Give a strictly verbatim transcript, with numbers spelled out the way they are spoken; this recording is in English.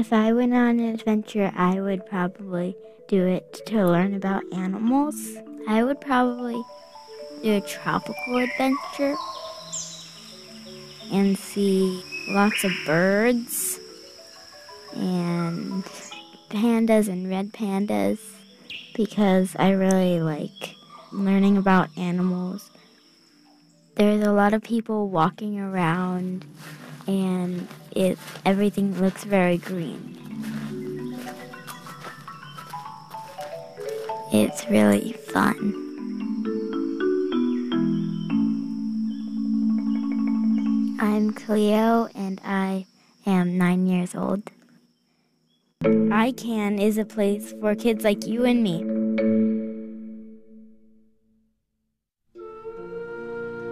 If I went on an adventure, I would probably do it to learn about animals. I would probably do a tropical adventure and see lots of birds and pandas and red pandas because I really like learning about animals. There's a lot of people walking around and it everything looks very green. It's really fun. I'm Cleo and I am nine years old. I Can is a place for kids like you and me.